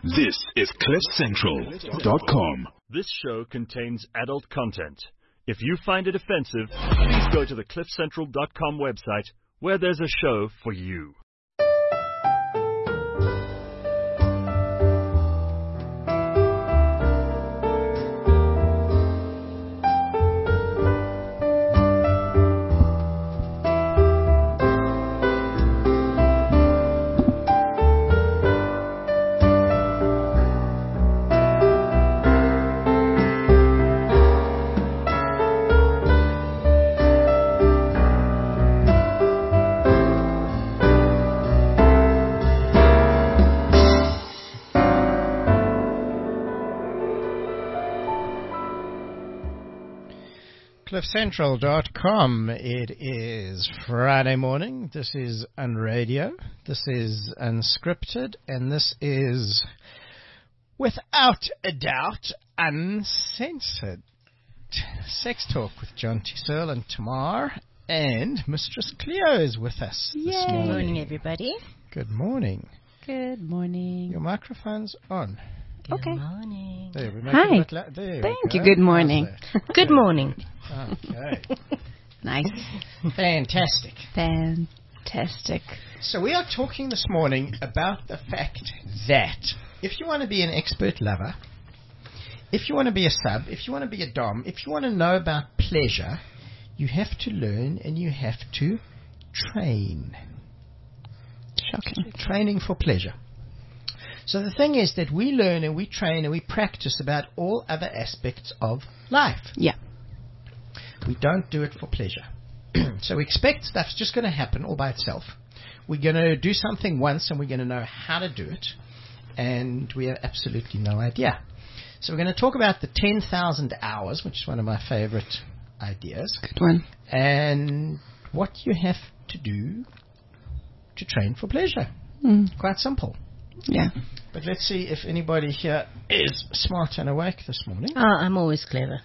This is CliffCentral.com. This show contains adult content. If you find it offensive, please go to the CliffCentral.com website where there's a show for you. CliffCentral.com. It is Friday morning. This is Unradio. This is Unscripted. And this is, without a doubt, Uncensored. Sex Talk with John T. Searle and Tamar. And Mistress Cleo is with us this morning. Good morning, everybody. Good morning. Good morning. Your microphone's on. Good morning. There, we make Hi. it a bit there Thank we you. go. Good morning. Good morning. Okay. Nice. Fantastic. Fantastic. So we are talking this morning about the fact that if you want to be an expert lover, if you want to be a sub, if you want to be a dom, if you want to know about pleasure, you have to learn and you have to train. Shocking. Training for pleasure. So the thing is that we learn and we train and we practice about all other aspects of life. Yeah. We don't do it for pleasure. So we expect stuff's just going to happen all by itself. We're going to do something once and we're going to know how to do it. And we have absolutely no idea. So we're going to talk about the 10,000 hours, which is one of my favorite ideas. Good one. And what you have to do to train for pleasure. Quite simple. Yeah. But let's see if anybody here is smart and awake this morning. Oh, I'm always clever.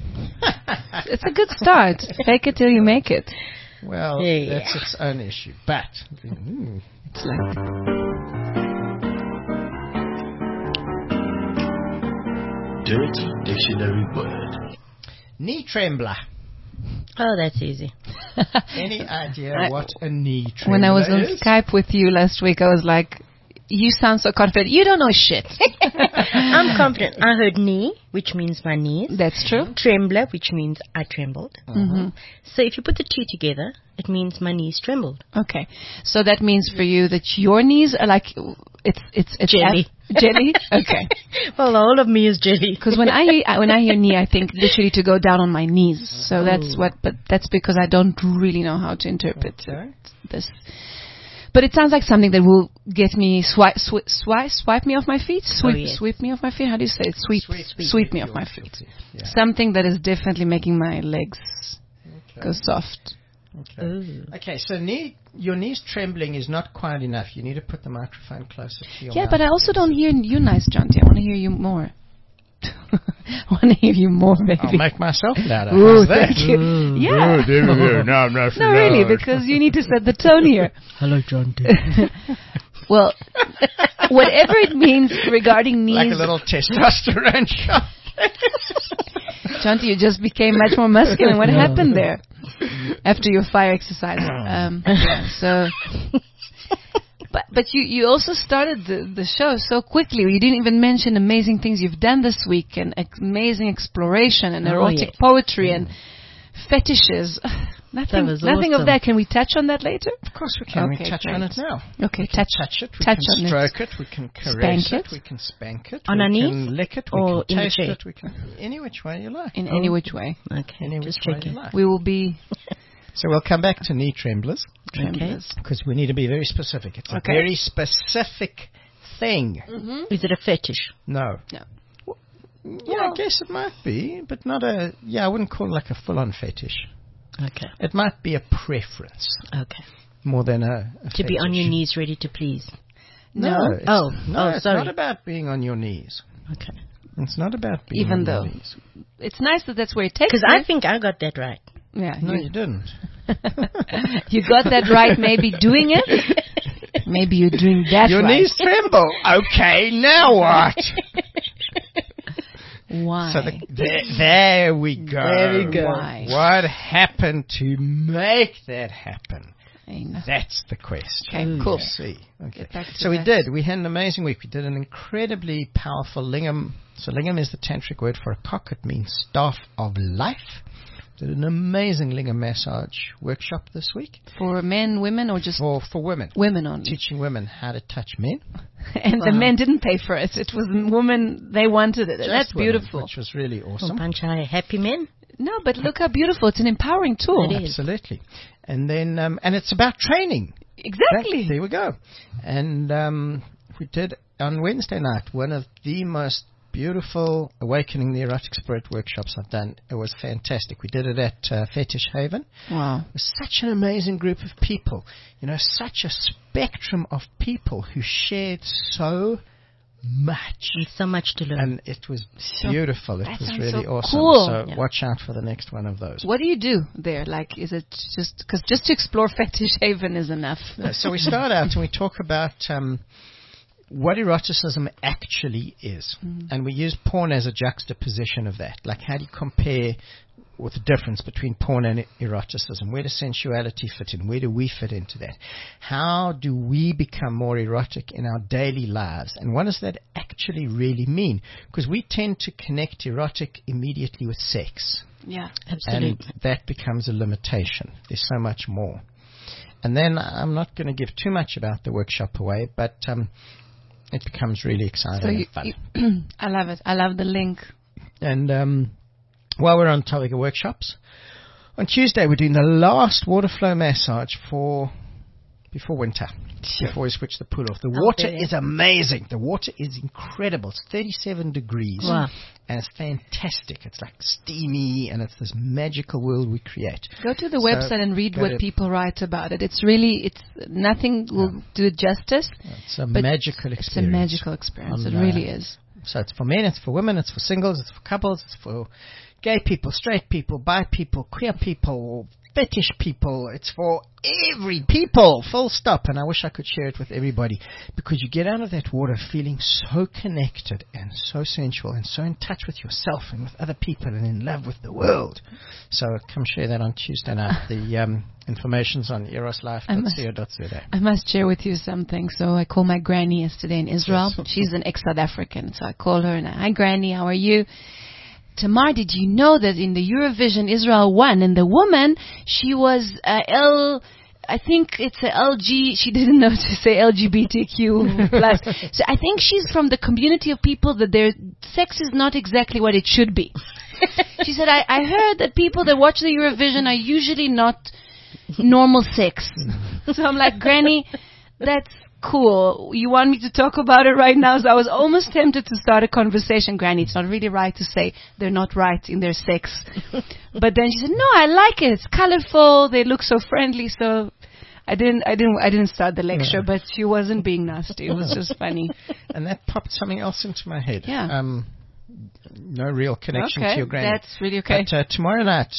It's a good start. Fake it till you make it. Well, Yeah. that's its own issue. But It's like, Dirty Dictionary Word. knee trembler. Oh, that's easy. Any idea what a knee trembler when I was on is? Skype with you last week, I was like, you sound so confident. You don't know shit. I'm confident. I heard knee, which means my knees. That's true. Trembler, which means I trembled. Mm-hmm. So if you put the two together, it means my knees trembled. Okay. So that means for you that your knees are like, it's Jelly. Jelly? Okay. Well, the whole of me is jelly. Because when I hear knee, I think literally to go down on my knees. So that's but that's because I don't really know how to interpret this. But it sounds like something that will get me swipe me off my feet, sweep me off my feet. How do you say it? Sweep me off my feet. Yeah. Something that is definitely making my legs go soft. Okay, so your knees trembling is not quite enough. You need to put the microphone closer to your Yeah, mouth. but I also don't hear you nice, John T. I want to hear you more. I want to hear you more, baby. I'll make myself louder. Ooh, How's that? thank you. Yeah. No, I'm not. No, really, because you need to set the tone here. Hello, John. Well, whatever it means regarding knees. Like a little testosterone shot. John T, you just became much more masculine. What happened there? After your fire exercise. So... But you also started the show so quickly. You didn't even mention amazing things you've done this week and amazing exploration and erotic poetry and fetishes. Nothing awesome. of that. Can we touch on that later? Of course we can. Okay, we touch great. on it now. Okay, We can touch it. We touch can on it. stroke it. We can caress Spank it. We can spank it. On we our can knees? lick it. We Or can in the taste chair? it. We can any which way you like. In any which way. Okay, Any just which way you checking. like. We will be So we'll come back to knee tremblers tremblers. because we need to be very specific. It's Okay. a very specific thing. Is it a fetish? No. No. Yeah, I guess it might be, but not a. Yeah, I wouldn't call it like a full-on fetish. Okay. It might be a preference Okay. more than a To be on fetish. your knees, ready to please. No. It's, Oh. no, Oh, it's sorry. not about being on your knees. Okay. It's not about being Even on though. your knees. It's nice that that's where it takes Because I think I got that right. Yeah, No, you didn't. you got that right maybe doing it, Maybe you're doing that Your right. knees tremble. Okay, now what? Why? So there we go. There we go. Why? What happened to make that happen? I know. That's the question. Okay, cool. See. Okay. Get back to So we that. did. We had an amazing week. We did an incredibly powerful lingam. So lingam is the tantric word for a cock. It means staff of life. Did an amazing lingam massage workshop this week For men, women, or just for women. women only? Teaching women how to touch men. And the men didn't pay for it. It was women, they wanted it. Just That's women, beautiful. which was really awesome. Panchai, happy men. No, but look how beautiful. It's an empowering tool. It is. Absolutely. And then, and it's about training. Exactly. There we go. And we did on Wednesday night one of the most beautiful Awakening the Erotic Spirit workshops I've done. It was fantastic. We did it at Fetish Haven. Wow. It was such an amazing group of people. You know, such a spectrum of people who shared so much. And so much to learn. And it was beautiful. It that was sounds really so awesome. cool. So Yeah. watch out for the next one of those. What do you do there? Like, is it just because just to explore Fetish Haven is enough? So we start out and we talk about what eroticism actually is. And we use porn as a juxtaposition of that. Like, how do you compare with the difference between porn and eroticism? Where does sensuality fit in? Where do we fit into that? How do we become more erotic in our daily lives? And what does that actually really mean? Because we tend to connect erotic immediately with sex. Yeah. Absolutely. And that becomes a limitation. There's so much more. And then I'm not going to give too much about the workshop away, but it becomes really exciting So and fun. I love it. I love the link. And while we're on topic of workshops, on Tuesday we're doing the last water flow massage before winter, before we switch the pool off. The water there. is amazing. The water is incredible. It's 37 degrees. Wow. And it's fantastic. It's like steamy, and it's this magical world we create. Go to the So, website and read go what to- people write about it. It's nothing will do it justice. It's a But magical experience. It's a magical experience. It On, really is. So it's for men, it's for women, it's for singles, it's for couples, it's for gay people, straight people, bi people, queer people, fetish people. It's for every people, full stop. And I wish I could share it with everybody, because you get out of that water feeling so connected and so sensual and so in touch with yourself and with other people and in love with the world. So come share that on Tuesday night. The information's on eroslife.co.za. I must share with you something. So I called my granny yesterday in Israel. She's an ex-South African. So I called her and hi, Granny, how are you? Tamar, did you know that in the Eurovision Israel won, and the woman, she was I think it's a LG, she didn't know to say LGBTQ plus. So I think she's from the community of people that their sex is not exactly what it should be. She said, I heard that people that watch the Eurovision are usually not normal sex. So I'm like, Granny, that's cool. You want me to talk about it right now? So I was almost tempted to start a conversation. Granny, it's not really right to say they're not right in their sex. But then she said, no, I like it. It's colorful. They look so friendly. So I didn't start the lecture, but she wasn't being nasty. It was just funny. And that popped something else into my head. Yeah. No real connection to Okay, your granny. that's really okay. But tomorrow night,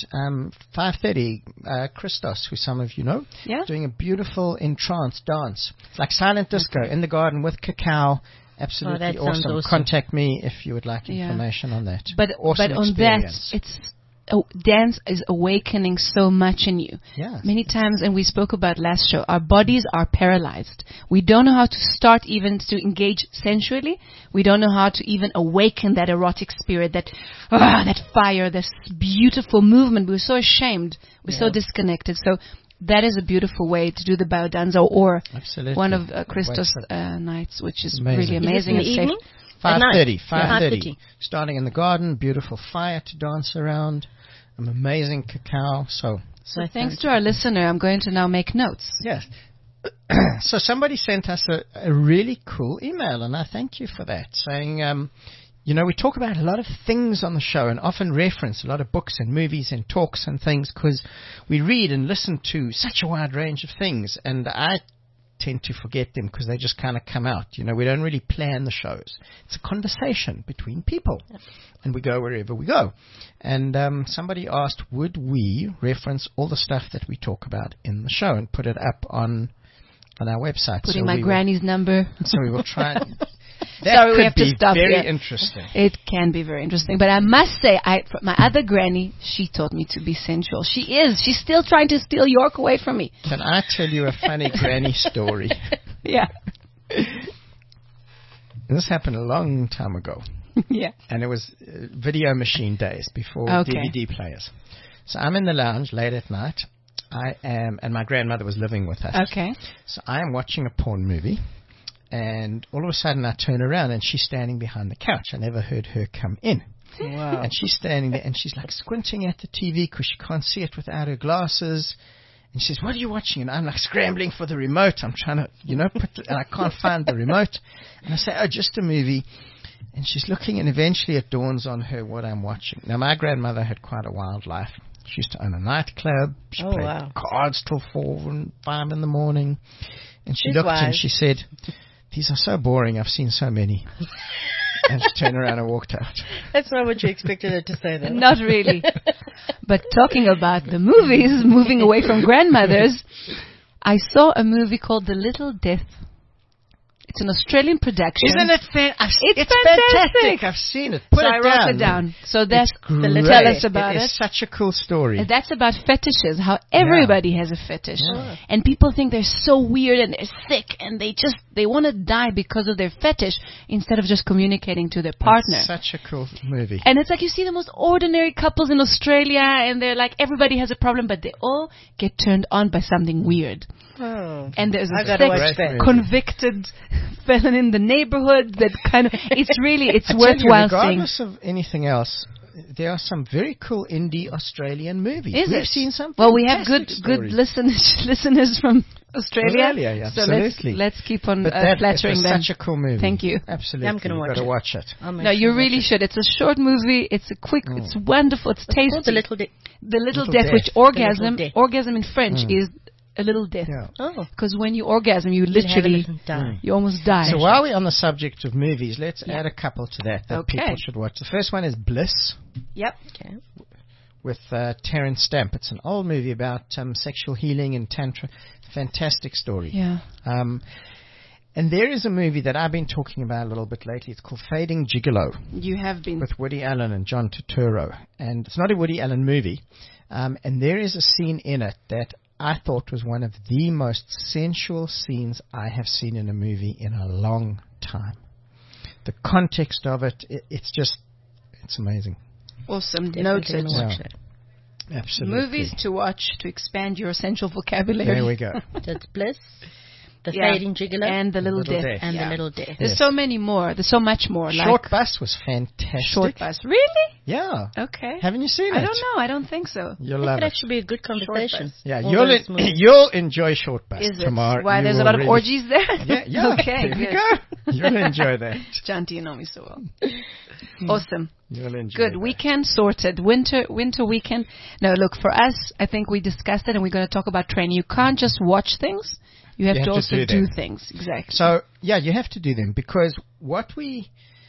5:30, Christos, who some of you know, Yeah. doing a beautiful entranced dance. It's like silent disco in the garden with cacao. Absolutely that sounds awesome. awesome. Contact me if you would like Yeah. information on that. But awesome on experience. that, it's dance is awakening so much in you. Yeah. Many times, and we spoke about last show, our bodies are paralyzed. We don't know how to start even to engage sensually. We don't know how to even awaken that erotic spirit, that fire, this beautiful movement. We're so ashamed. We're so disconnected. So that is a beautiful way to do the biodanza, or Absolutely. one of Christos Wait for nights, which is Amazing. really Is this amazing. in the and safe. evening? 5:30. At night. 5:30. Starting in the garden, beautiful fire to dance around, an amazing cacao. So So thanks to our listener, I'm going to now make notes. yes. So somebody sent us a really cool email, and I thank you for that, saying, we talk about a lot of things on the show and often reference a lot of books and movies and talks and things because we read and listen to such a wide range of things, and I tend to forget them because they just kind of come out. We don't really plan the shows. It's a conversation between people, and we go wherever we go. And somebody asked, would we reference all the stuff that we talk about in the show and put it up on on our website. Putting So my we granny's number. So we will try. That Sorry, we could have to be stop very here. interesting. It can be very interesting. But I must say, my other granny, she taught me to be sensual. She is. She's still trying to steal York away from me. Can I tell you a funny granny story? Yeah. This happened a long time ago. Yeah. And it was video machine days before Okay. DVD players. So I'm in the lounge late at night. And my grandmother was living with us. Okay. So I am watching a porn movie, and all of a sudden I turn around and she's standing behind the couch. I never heard her come in. Wow. And she's standing there and she's like squinting at the TV because she can't see it without her glasses. And she says, "What are you watching?" And I'm like scrambling for the remote. I'm trying to, and I can't find the remote. And I say, "Oh, just a movie." And she's looking, and eventually it dawns on her what I'm watching. Now, my grandmother had quite a wild life. She used to own a nightclub. She played cards till 4 and 5 in the morning. And she looked and she said, "These are so boring. I've seen so many." And she turned around and walked out. That's not what you expected her to say, though. Not really. But talking about the movies, moving away from grandmothers, I saw a movie called The Little Death. It's an Australian production. Isn't it It's fantastic. I've seen it. Put So I it wrote down. it down. So that's Great. tell us about It it. is such a cool story. And that's about fetishes, how everybody has a fetish. Yeah. And people think they're so weird and they're sick and they want to die because of their fetish instead of just communicating to their partner. It's such a cool movie. And it's like you see the most ordinary couples in Australia and they're like, everybody has a problem, but they all get turned on by something weird. Oh. And there's I a gotta watch sex that. convicted felon in the neighborhood that kind of, it's I tell you, worthwhile seeing. regardless of anything else, there are some very cool indie Australian movies. Is We've it? seen some Well, we have fantastic good stories. listeners from Australia. Australia, so absolutely. let's keep on But that flattering is them. such a cool movie. Thank you. Absolutely. I'm gonna You've watch got to it. watch it. No, you really should. It's a short movie. It's a quick. It's wonderful. It's It's tasty. called The Little Death. The Little Little Death, Death. which The Little Death. orgasm in French is a little death. Yeah. Oh. Because when you orgasm, you Have a literally, little die. you almost die. So while we're on the subject of movies, let's Yeah. add a couple to that Okay. people should watch. The first one is Bliss Yep. Okay. with Terence Stamp. It's an old movie about sexual healing and tantra. Fantastic story. Yeah. And there is a movie that I've been talking about a little bit lately. It's called Fading Gigolo You have been. with Woody Allen and John Turturro. And it's not a Woody Allen movie. And there is a scene in it that I thought was one of the most sensual scenes I have seen in a movie in a long time. The context of it, it's amazing. Awesome. Definitely Noted. gonna watch Yeah. that. Absolutely. Movies to watch to expand your essential vocabulary. There we go. That's Bliss, The Yeah. Fading Gigolo, And the Little Death. and Yeah. The Little Death. There's Yes. so many more. There's so much more. Short like Bus was fantastic. Short Bus. Really? Yeah. Okay. Haven't you seen I it? don't know. I don't think so. You'll That love could it. actually be a good conversation. Bus. Yeah, All those you'll movies. you'll enjoy Short Bus Is it? tomorrow. Why? You There's a will lot of really- orgies there? Yeah, yeah. Okay, There you good. go. You'll enjoy that. Janti, you know me so well. Awesome. You'll enjoy Good. that. Weekend sorted. Winter weekend. No, look, for us, I think we discussed it and we're going to talk about training. You can't just watch things. You have to also do them. things. Exactly. So yeah, you have to do them because what we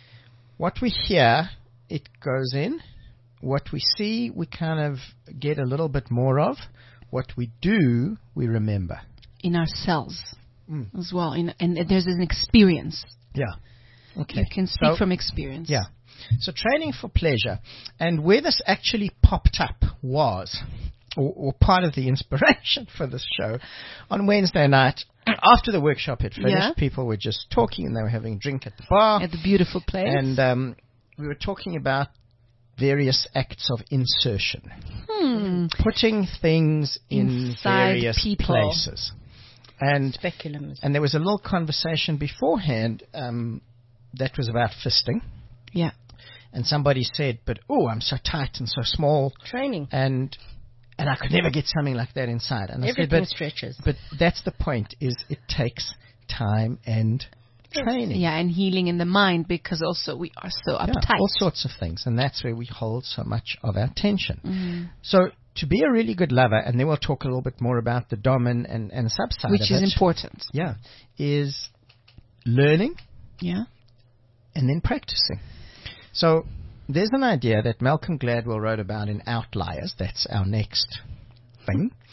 hear, it goes in. What we see, we kind of get a little bit more of. What we do, we remember. In ourselves as well. And there's an experience. Yeah. Okay. You can speak So- from experience. Yeah. So training for pleasure, and where this actually popped up was, or part of the inspiration for this show, on Wednesday night after the workshop had finished, Yeah. people were just talking and they were having a drink at the bar, At the beautiful place. and we were talking about various acts of insertion, putting things in Inside various people. places, and Speculums. and there was a little conversation beforehand that was about fisting. Yeah. And somebody said, but, oh, I'm so tight and so small, Training. and I could never get something like that inside. And I said, Everything stretches. but that's the point, is it takes time and training. Yeah, and healing in the mind because also we are so Yeah, uptight. all sorts of things. And that's where we hold so much of our tension. Mm-hmm. So to be a really good lover, and then we'll talk a little bit more about the dom and subside Which of is it, important. yeah, is learning Yeah. and then practicing. So there's an idea that Malcolm Gladwell wrote about in Outliers. That's our next thing.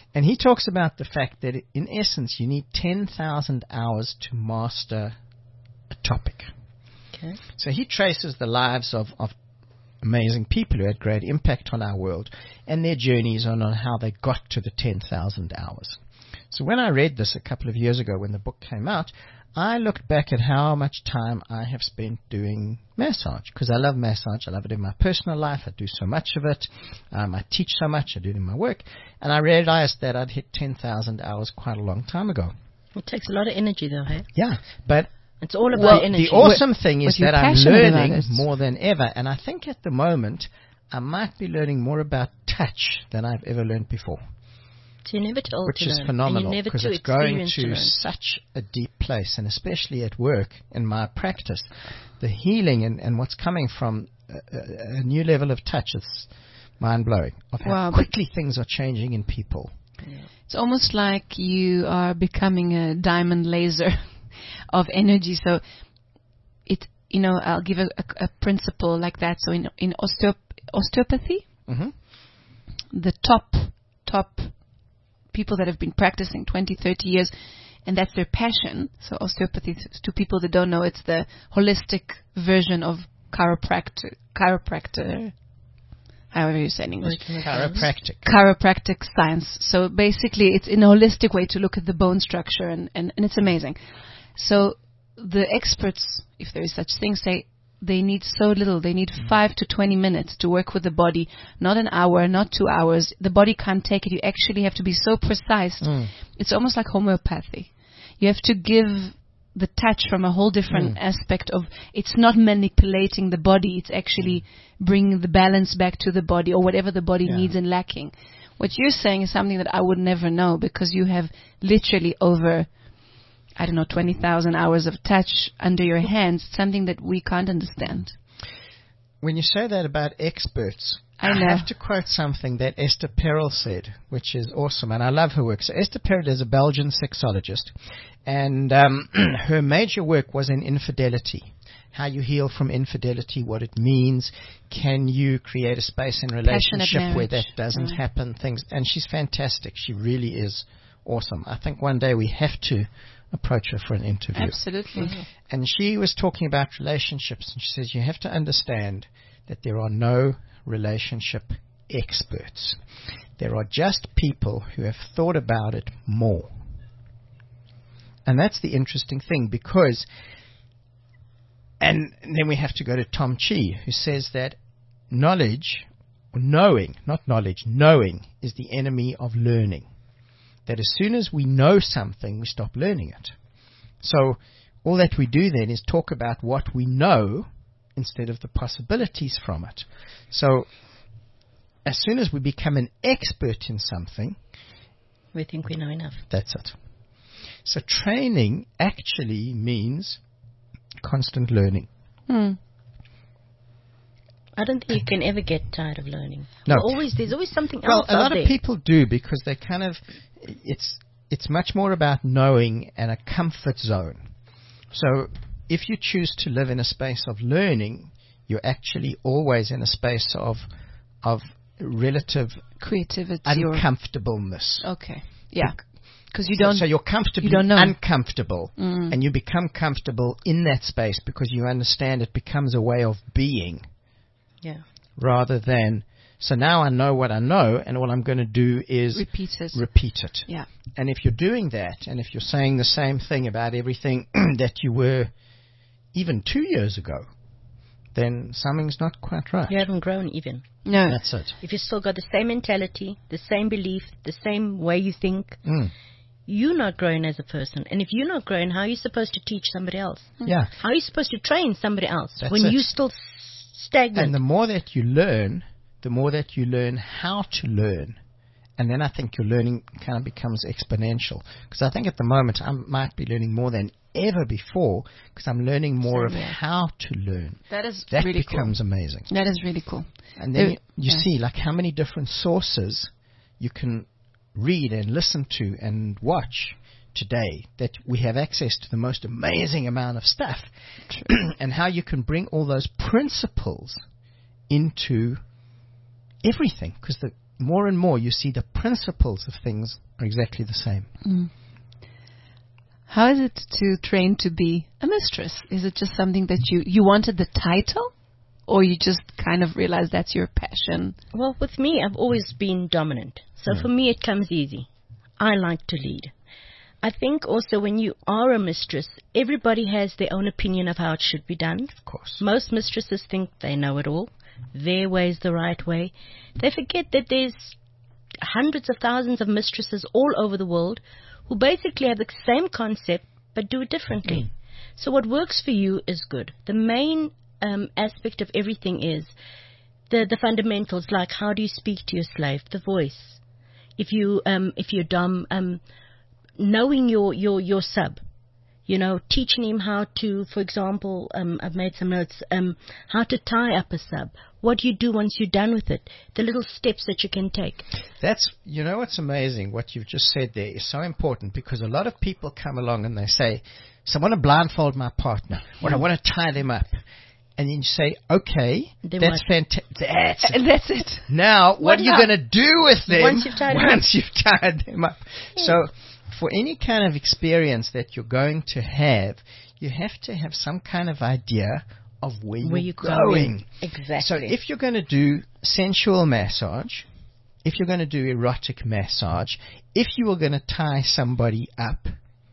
And he talks about the fact that, in essence, you need 10,000 hours to master a topic. Okay. So he traces the lives of amazing people who had great impact on our world and their journeys on how they got to the 10,000 hours. So when I read this a couple of years ago when the book came out, I looked back at how much time I have spent doing massage, because I love massage. I love it in my personal life. I do so much of it. I teach so much. I do it in my work. And I realized that I'd hit 10,000 hours quite a long time ago. It takes a lot of energy, though, hey? Yeah, but It's all about energy. the awesome thing is but you're that I'm passionate about learning it. more than ever. And I think at the moment, I might be learning more about touch than I've ever learned before. So you're never too old Which to is learn. phenomenal, And you're never because too it's going experienced to learn. such a deep place, and especially at work in my practice, the healing and what's coming from a new level of touch is mind-blowing, of how Wow, but- quickly things are changing in people. It's almost like you are becoming a diamond laser of energy. So I'll give a principle like that. So in osteopathy, Mhm. the top people that have been practicing 20, 30 years, and that's their passion. So osteopathy, to people that don't know, it's the holistic version of chiropractor, however you say in English. Chiropractic science. So basically, it's in a holistic way to look at the bone structure, and it's amazing. So the experts, if there is such thing, say they need so little. They need 5 to 20 minutes to work with the body, not an hour, not 2 hours. The body can't take it. You actually have to be so precise. It's almost like homeopathy. You have to give the touch from a whole different aspect of, it's not manipulating the body, it's actually bringing the balance back to the body, or whatever the body needs and lacking. What you're saying is something that I would never know, because you have literally over, 20,000 hours of touch under your hands, something that we can't understand. When you say that about experts, I know. have to quote something that Esther Perel said, which is awesome, and I love her work. So Esther Perel is a Belgian sexologist, and her major work was in infidelity. How you heal from infidelity, what it means, can you create a space in relationship where that doesn't happen, things. And she's fantastic. She really is awesome. I think one day we have to approach her for an interview. Absolutely. And she was talking about relationships, and she says you have to understand that there are no relationship experts. There are just people who have thought about it more. And that's the interesting thing, because, and then we have to go to Tom Chi, who says that knowledge, or knowing, not knowledge, knowing is the enemy of learning. That as soon as we know something, we stop learning it. So all that we do then is talk about what we know instead of the possibilities from it. So as soon as we become an expert in something, We think we know enough. that's it. So training actually means constant learning. I don't think you can ever get tired of learning. No. There's always something Well, else a lot out there. of people do, because they kind of, it's much more about knowing and a comfort zone. So if you choose to live in a space of learning, you're actually always in a space of relative Creativity. uncomfortableness. Okay. Yeah. Because you don't. So you're comfortably you don't know. uncomfortable, and you become comfortable in that space because you understand it becomes a way of being. Yeah. Rather than, so now I know what I know, and all I'm going to do is repeat it. repeat it. Yeah. And if you're doing that, and if you're saying the same thing about everything that you were even 2 years ago, then something's not quite right. You haven't grown even. No. That's it. If you've still got the same mentality, the same belief, the same way you think, you're not growing as a person. And if you're not growing, how are you supposed to teach somebody else? Yeah. How are you supposed to train somebody else That's when it. you're still stagnant? And the more that you learn, the more that you learn how to learn. And then I think your learning kind of becomes exponential. Because I think at the moment I might be learning more than ever before, because I'm learning more of how to learn. That is That really cool. becomes amazing. That is really cool. And then you see like how many different sources you can read and listen to and watch today, that we have access to the most amazing amount of stuff. And how you can bring all those principles into everything, because more and more you see the principles of things are exactly the same. How is it to train to be a mistress? Is it just something that you wanted the title, or you just kind of realized that's your passion? Well, with me, I've always been dominant. So for me, it comes easy. I like to lead. I think also when you are a mistress, everybody has their own opinion of how it should be done. Of course. Most mistresses think they know it all. Their way is the right way. They forget that there's hundreds of thousands of mistresses all over the world who basically have the same concept but do it differently. So what works for you is good. The main aspect of everything is the fundamentals, like how do you speak to your slave, the voice. If you're dumb, knowing your sub, teaching him how to, for example, I've made some notes, how to tie up a sub. What do you do once you're done with it? The little steps that you can take. That's, what's amazing, what you've just said there is so important, because a lot of people come along and they say, so I want to blindfold my partner, or I want to tie them up. And then you say, okay, Then that's what? fantastic. That's it. Now, what are you going to do with them Once you've tied them up? So, for any kind of experience that you're going to have, you have to have some kind of idea of where you're going. Exactly. So, if you're going to do sensual massage, if you're going to do erotic massage, if you are going to tie somebody up,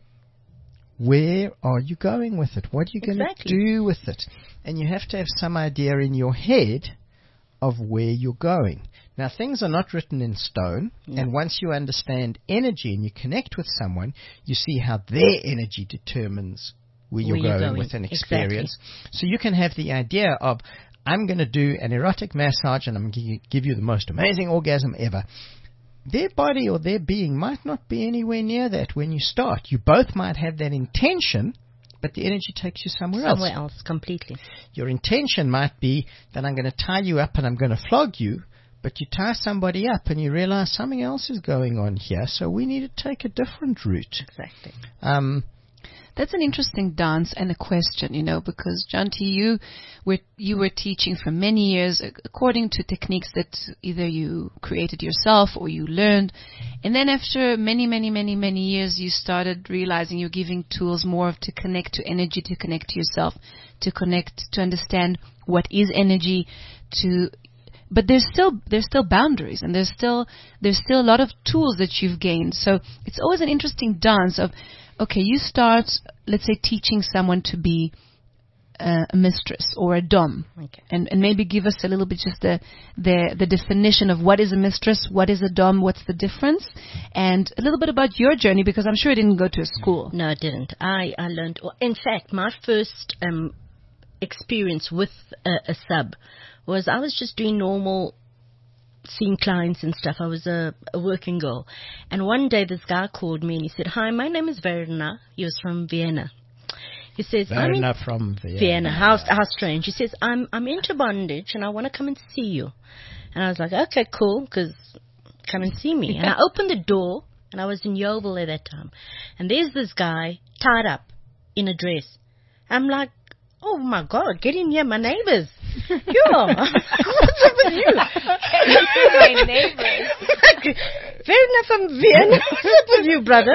where are you going with it? What are you going to do with it? And you have to have some idea in your head of where you're going. Now, things are not written in stone, and once you understand energy and you connect with someone, you see how their energy determines where you're going with an experience. So you can have the idea of, I'm going to do an erotic massage and I'm going to give you the most amazing orgasm ever. Their body or their being might not be anywhere near that when you start. You both might have that intention, but the energy takes you somewhere else. Somewhere else, completely. Your intention might be that I'm going to tie you up and I'm going to flog you, but you tie somebody up and you realize something else is going on here, so we need to take a different route. Exactly. That's an interesting dance and a question, because Janti, you were teaching for many years according to techniques that either you created yourself or you learned. And then after many, many, many, many years, you started realizing you're giving tools more to connect to energy, to connect to yourself, to connect, to understand what is energy, but there's still boundaries, and there's still a lot of tools that you've gained. So it's always an interesting dance of, okay, you start, let's say, teaching someone to be a mistress or a dom, and maybe give us a little bit just the definition of what is a mistress, what is a dom, what's the difference, and a little bit about your journey, because I'm sure you didn't go to a school. No, I didn't. I learned. In fact, my first experience with a sub was I was just doing normal, seeing clients and stuff. I was a working girl. And one day this guy called me and he said, "Hi, my name is Verna." He was from Vienna. He says, Verna from Vienna. Vienna. How strange. He says, I'm into bondage and I want to come and see you. And I was like, okay, cool, because come and see me. And I opened the door, and I was in Yeovil at that time. And there's this guy tied up in a dress. I'm like, oh my God, get in here, my neighbors. Yeah. What's up with you? My neighbors. Verna from Vienna. What's up with you, brother?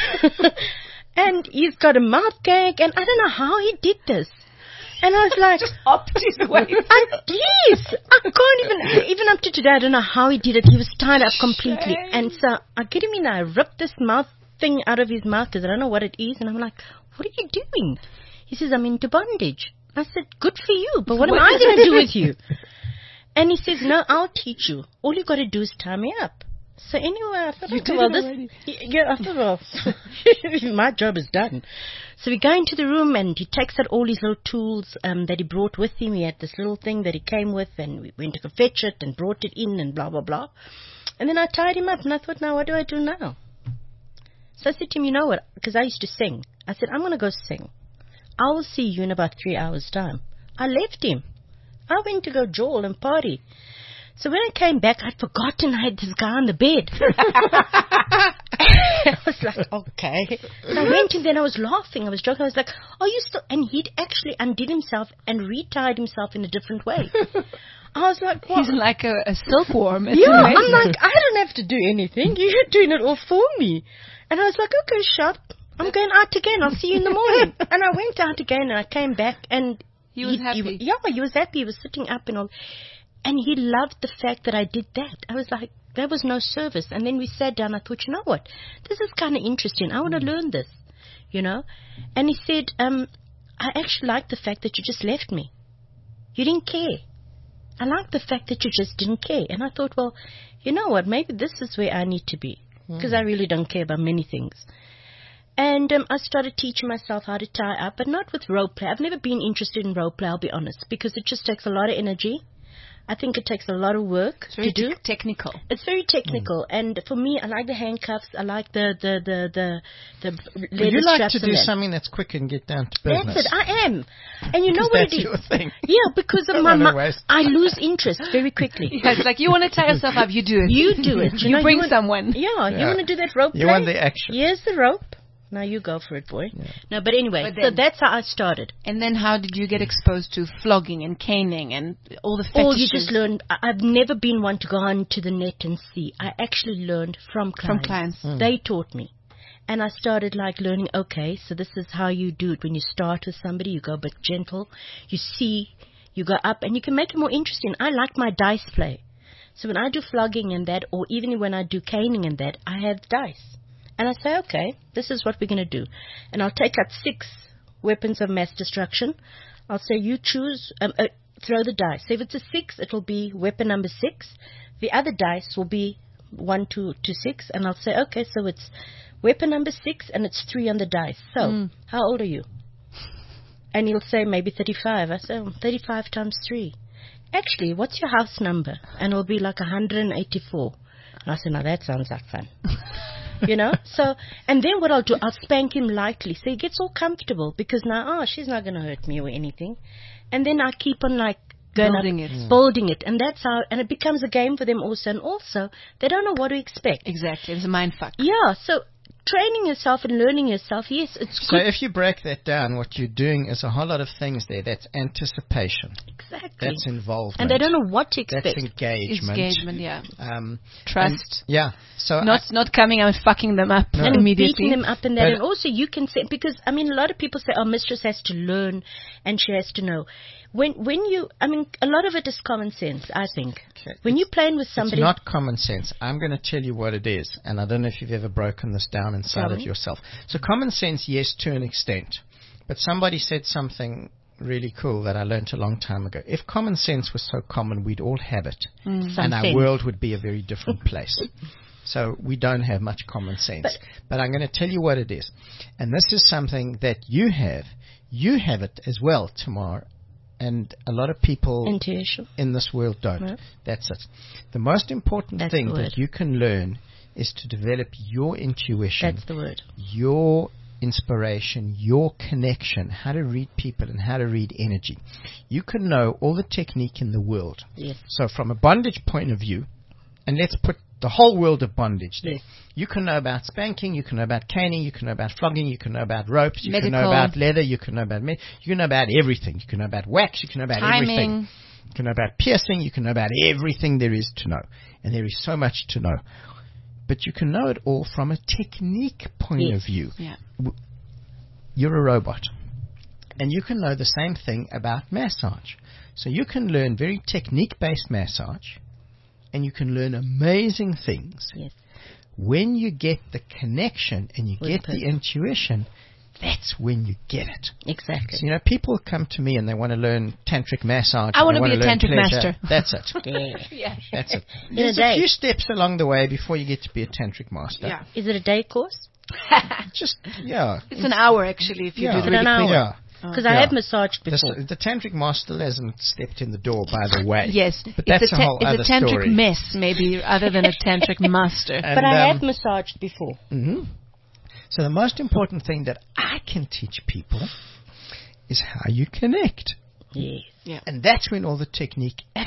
And he's got a mouth gag, and I don't know how he did this. And I was like, just upped his way. Yes, I can't even up to today, I don't know how he did it. He was tied up completely. And so I get him in, I ripped this mouth thing out of his mouth because I don't know what it is. And I'm like, what are you doing? He says, I'm into bondage. I said, good for you, but what am I going to do with you? And he says, no, I'll teach you. All you got to do is tie me up. So anyway, I thought, my job is done. So we go into the room, and he takes out all his little tools that he brought with him. He had this little thing that he came with, and we went to go fetch it and brought it in and blah, blah, blah. And then I tied him up, and I thought, now what do I do now? So I said to him, you know what, because I used to sing. I said, I'm going to go sing. I will see you in about 3 hours' time. I left him. I went to go jowl and party. So when I came back, I'd forgotten I had this guy on the bed. I was like, okay. So I went in there and I was laughing. I was joking. I was like, are you still? And he'd actually undid himself and retied himself in a different way. I was like, what? He's like a silkworm. It's Yeah, amazing. I'm like, I don't have to do anything. You're doing it all for me. And I was like, okay, shut. I'm going out again. I'll see you in the morning. And I went out again and I came back and He was happy. He was happy. He was sitting up and all. And he loved the fact that I did that. I was like, that was no service. And then we sat down. I thought, you know what? This is kind of interesting. I want to learn this, you know. And he said, I actually like the fact that you just left me. You didn't care. I like the fact that you just didn't care. And I thought, well, you know what? Maybe this is where I need to be. Because I really don't care about many things. And I started teaching myself how to tie up, but not with rope play. I've never been interested in rope play, I'll be honest, because it just takes a lot of energy. I think it takes a lot of work to do. Technical. It's very technical, and for me, I like the handcuffs. I like the leather Would you like straps to and do that. something that's quick and get down to business? That's it. I am, and you know Because what that's it is? your thing. Yeah, because of Don't my wanna waste I lose interest very quickly. Yeah, it's like you want to tie yourself up, you do it. You do it. You know, bring want- someone. Yeah, you Yeah. want to do that rope You play? want the action. Here's the rope. Now you go for it, boy. Yeah. No, but anyway, But so then- that's how I started. And then how did you get exposed to flogging and caning and all the fetishes? Or you just learn. I've never been one to go on to the net and see. I actually learned from clients. From clients. They taught me. And I started like learning, okay, so this is how you do it. When you start with somebody, you go a bit gentle. You see, you go up, and you can make it more interesting. I like my dice play. So when I do flogging and that, or even when I do caning and that, I have dice. And I say, okay, this is what we're going to do. And I'll take out 6 weapons of mass destruction. I'll say, you choose, throw the dice. So if it's a 6, it will be weapon number 6. The other dice will be 1 to 6. And I'll say, okay, so it's weapon number 6 and it's 3 on the dice. So how old are you? And he'll say maybe 35. I say, 35 times 3. Actually, what's your house number? And it'll be like 184. And I say, now that sounds like fun. You know, so, and then what I'll do, I'll spank him lightly so he gets all comfortable, because now, she's not going to hurt me or anything. And then I keep on like going building it, and that's how, and it becomes a game for them also. And also, they don't know what to expect. Exactly, it's a mind fuck. Yeah, so training yourself and learning yourself, yes, it's So good. if you break that down, what you're doing is a whole lot of things there. That's anticipation. Exactly. That's involvement. And they don't know what to expect. That's engagement. Engagement, yeah. And, Trust. yeah. So Not coming out and fucking them up And immediately. beating them up and that. But- And also you can say, because, I mean, a lot of people say, mistress has to learn and she has to know. When you, I mean, a lot of it is common sense, I think. Okay. When you're playing with somebody. It's not common sense. I'm going to tell you what it is, and I don't know if you've ever broken this down inside Tell of me. yourself. So common sense, yes, to an extent. But somebody said something really cool that I learned a long time ago. If common sense was so common, we'd all have it, Some and our sense. world would be a very different place. So we don't have much common sense. But I'm going to tell you what it is. And this is something that you have. You have it as well, Tamar. And a lot of people Intuition. in this world don't. No. That's it. The most important That's thing the word. that you can learn is to develop your intuition, That's the word. your inspiration, your connection, how to read people and how to read energy. You can know all the technique in the world. Yes. So from a bondage point of view, and let's put the whole world of bondage there. Yes. You can know about spanking, you can know about caning, you can know about flogging, you can know about ropes, you can know Medical. about leather, you can know about you can know about everything. You can know about wax, you can know about everything. Timing. You can know about piercing, you can know about everything there is to know. And there is so much to know. But you can know it all from a technique point Yes. of view. Yeah. You're a robot. And you can know the same thing about massage. So you can learn very technique-based massage, and you can learn amazing things. Yes. When you get the connection and you With get the the intuition, that's when you get it. Exactly. So, you know, people come to me and they want to learn tantric massage. I and want they to be a learn tantric pleasure. master. That's it. Yeah. Yeah. That's it. In There's a a day. few steps along the way before you get to be a tantric master. Yeah. Is it a day course? Just, yeah. It's an hour actually if you Yeah. do it really An hour. quick. Yeah. Because Yeah. I have massaged before. The tantric master hasn't stepped in the door, by the way. Yes, But that's a whole other it's a tantric story. mess, maybe, other than a tantric master. And, But I have massaged before. mhm. So the most important thing that I can teach people is how you connect. Yes. And that's when all the technique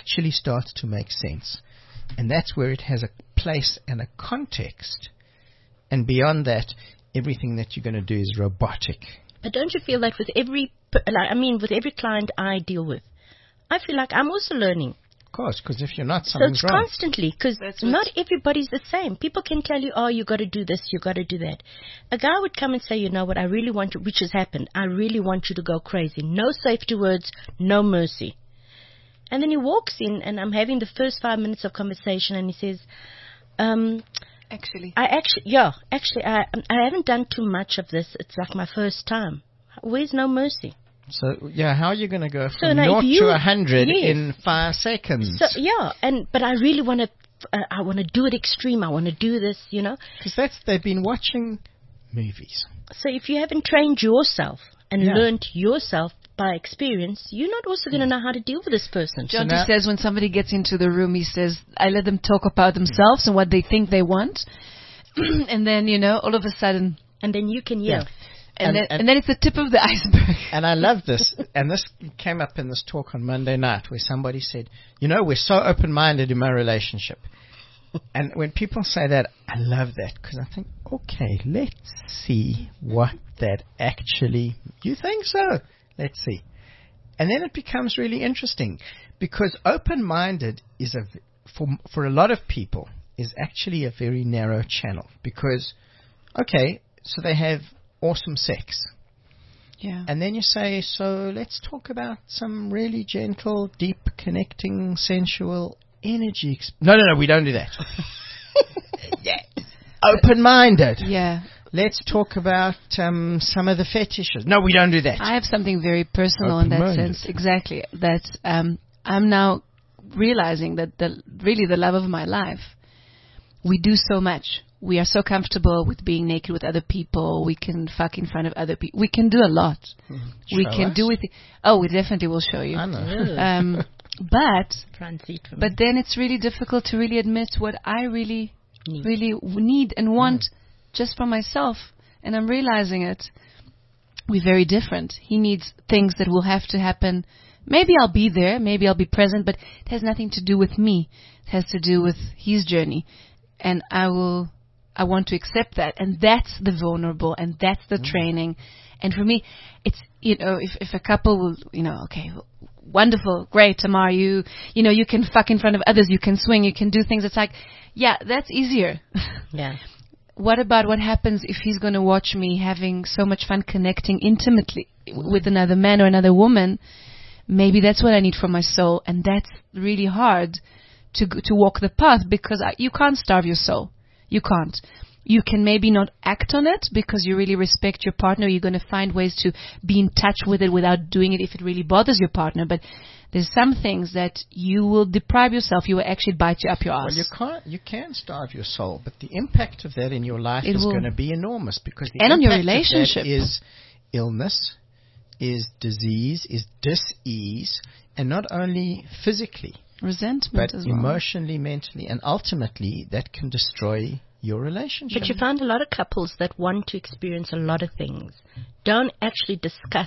actually starts to make sense. And that's where it has a place and a context. And beyond that, everything that you're going to do is robotic. But don't you feel that with every client I deal with, I feel like I'm also learning. Of course, because if you're not, So something's it's wrong. constantly, because not everybody's the same. People can tell you, oh, you got to do this, you got to do that. A guy would come and say, you know what, I really want you, which has happened, I really want you to go crazy. No safety words, no mercy. And then he walks in, and I'm having the first 5 minutes of conversation, and he says, Actually. I haven't done too much of this. It's like my first time. Where's no mercy? So, yeah, how are you going to go from now 0 if to you- 100 yes. in 5 seconds? So yeah, but I really want to. I want to do it extreme. I want to do this, you know. Because they've been watching movies. So if you haven't trained yourself and Yeah. learned yourself by experience, you're not also going to know how to deal with this person. John now- says when somebody gets into the room, he says, I let them talk about themselves and what they think they want. And then, all of a sudden, And then you can yell. and And- then it's the tip of the iceberg. And I love this. And this came up in this talk on Monday night where somebody said, we're so open-minded in my relationship. And when people say that, I love that because I think, okay, let's see what that actually... You think so? Let's see. And then it becomes really interesting because open-minded is for a lot of people is actually a very narrow channel because, okay, so they have awesome sex. Yeah. And then you say, so let's talk about some really gentle, deep, connecting, sensual energy. No, we don't do that. Open-minded. Yeah. Let's talk about some of the fetishes. No, we don't do that. I have something very personal in that Open-minded. sense. Exactly. That I'm now realizing that the love of my life, we do so much. We are so comfortable with being naked with other people. We can fuck in front of other people. We can do a lot. We Show can us. do it. Oh, we definitely will show you. I know. Ugh. But Front seat for me. But then it's really difficult to really admit what I really need and want just for myself. And I'm realizing it. We're very different. He needs things that will have to happen. Maybe I'll be there. Maybe I'll be present. But it has nothing to do with me. It has to do with his journey. And I want to accept that. And that's the vulnerable. And that's the training. And for me, it's, if a couple will, okay, wonderful, great, Tamar, you can fuck in front of others, you can swing, you can do things. It's like, yeah, that's easier. Yeah. What about what happens if he's going to watch me having so much fun connecting intimately with another man or another woman? Maybe that's what I need for my soul. And that's really hard to walk the path because you can't starve your soul. You can't. You can maybe not act on it because you really respect your partner. You're going to find ways to be in touch with it without doing it if it really bothers your partner. But there's some things that you will deprive yourself. You will actually bite you up your ass. Well, you can starve your soul, but the impact of that in your life is going to be enormous because the and on your impact of that relationship is illness, is disease, is dis-ease, and not only physically, resentment but as well. emotionally, mentally, and ultimately that can destroy your relationship. But you find a lot of couples that want to experience a lot of things don't actually discuss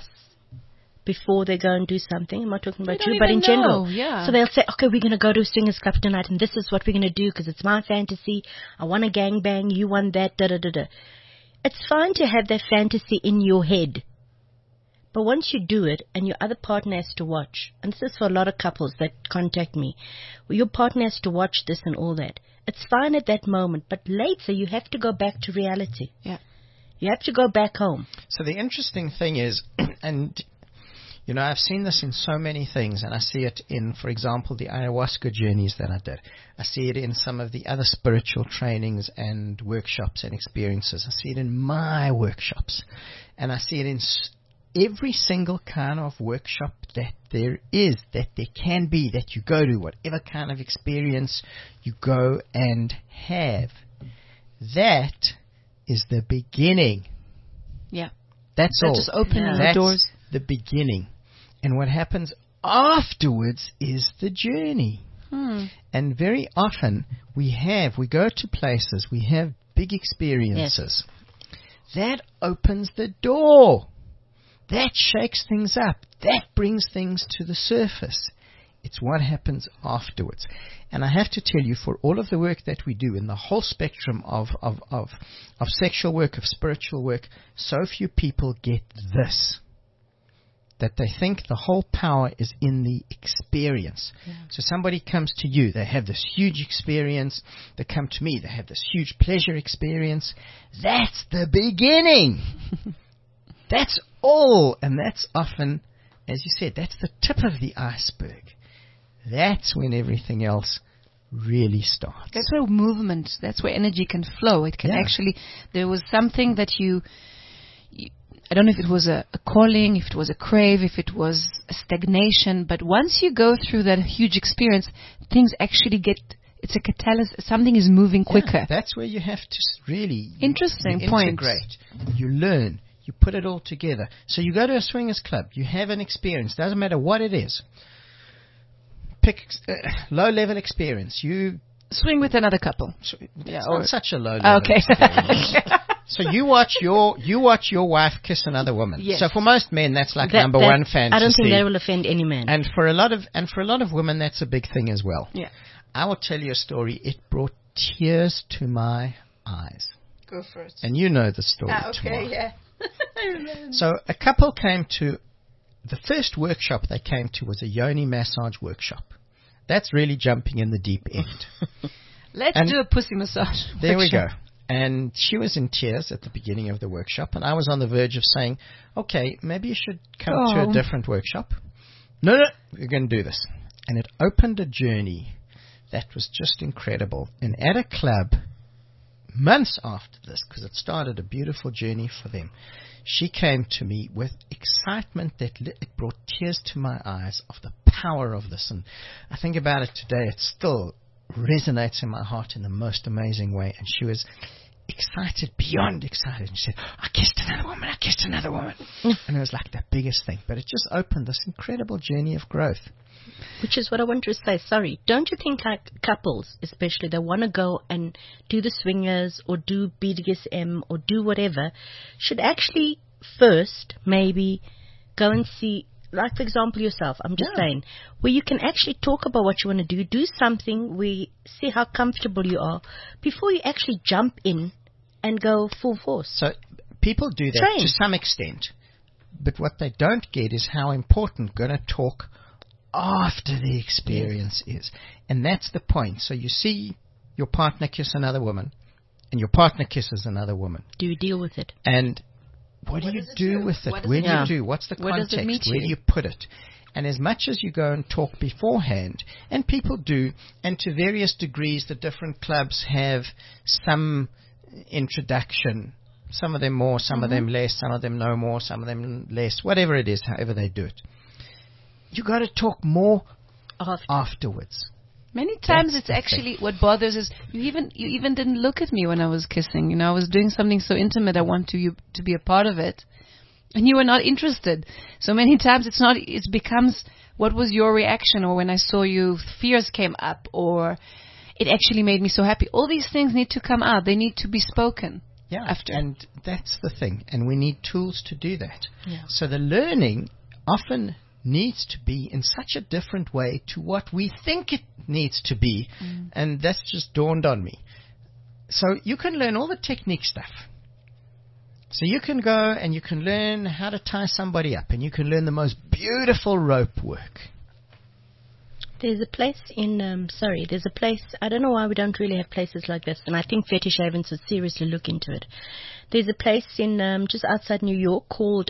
before they go and do something. I'm not talking about They don't you, but in even general. know, yeah. So they'll say, okay, we're going to go to a swingers club tonight, and this is what we're going to do because it's my fantasy. I want a gangbang. You want that, da-da-da-da. It's fine to have that fantasy in your head. But once you do it and your other partner has to watch, and this is for a lot of couples that contact me, well, your partner has to watch this and all that. It's fine at that moment, but later you have to go back to reality. Yeah. You have to go back home. So the interesting thing is, and I've seen this in so many things, and I see it in, for example, the ayahuasca journeys that I did. I see it in some of the other spiritual trainings and workshops and experiences. I see it in my workshops, and I see it in every single kind of workshop that there is, that there can be, that you go to, whatever kind of experience you go and have. That is the beginning. Yeah. That's all. Just opening the That's doors. the beginning. And what happens afterwards is the journey. And very often we go to places, we have big experiences. That opens the door. That shakes things up. That brings things to the surface. It's what happens afterwards. And I have to tell you, for all of the work that we do in the whole spectrum of sexual work, of spiritual work, so few people get this. That they think the whole power is in the experience. Yeah. So somebody comes to you, they have this huge experience. They come to me, they have this huge pleasure experience. That's the beginning. That's all. And that's often, as you said, that's the tip of the iceberg. That's when everything else really starts. That's where movement, that's where energy can flow. It can actually, there was something that you I don't know if it was a calling, if it was a crave, if it was a stagnation, but once you go through that huge experience, things actually get, it's a catalyst, something is moving quicker. Yeah, that's where you have to really Interesting you point. integrate. You learn. You put it all together. So you go to a swingers club. You have an experience. Doesn't matter what it is. Pick low-level experience. You swing with another couple. It's not such a low-level experience. So you watch your wife kiss another woman. Yes. So for most men, that's like number one fantasy. I don't think that will offend any man. And for a lot of women, that's a big thing as well. Yeah. I will tell you a story. It brought tears to my eyes. Go first. And you know the story. Okay, yeah. So a couple came to the first workshop they came to was a yoni massage workshop. That's really jumping in the deep end. Let's do a pussy massage. There we go. And she was in tears at the beginning of the workshop, and I was on the verge of saying, okay, maybe you should come to a different workshop. No, we're going to do this. And it opened a journey that was just incredible. And at a club, months after this, because it started a beautiful journey for them, she came to me with excitement that it brought tears to my eyes of the power of this. And I think about it today, it still resonates in my heart in the most amazing way. And she was excited, beyond excited. And she said, I kissed another woman. And it was like the biggest thing. But it just opened this incredible journey of growth. Which is what I want to say. Sorry. Don't you think like couples, especially, they want to go and do the swingers or do BDSM or do whatever, should actually first maybe go and see, like for example yourself, I'm just saying, where you can actually talk about what you want to do something, we see how comfortable you are before you actually jump in and go full force. So people do that to some extent. But what they don't get is how important going to talk after the experience is. And that's the point. So you see your partner kiss another woman, and your partner kisses another woman. Do you deal with it? And what do you do with it? Where do you do? What's the context? Where do you put it? And as much as you go and talk beforehand, and people do, and to various degrees, the different clubs have some introduction. Some of them more, some of them less, some of them no more, some of them less, whatever it is, however they do it. You got to talk more afterwards. Many times it's actually what bothers is you even didn't look at me when I was kissing. You know, I was doing something so intimate. I want you to be a part of it, and you were not interested. So many times it becomes what was your reaction, or when I saw you, fears came up, or it actually made me so happy. All these things need to come out. They need to be spoken. Yeah, after. And that's the thing, and we need tools to do that. Yeah. So the learning often needs to be in such a different way to what we think it needs to be, and that's just dawned on me. So you can learn all the technique stuff. So you can go and you can learn how to tie somebody up, and you can learn the most beautiful rope work. There's a place I don't know why we don't really have places like this, and I think Fetish Havens would seriously look into it. There's a place in just outside New York called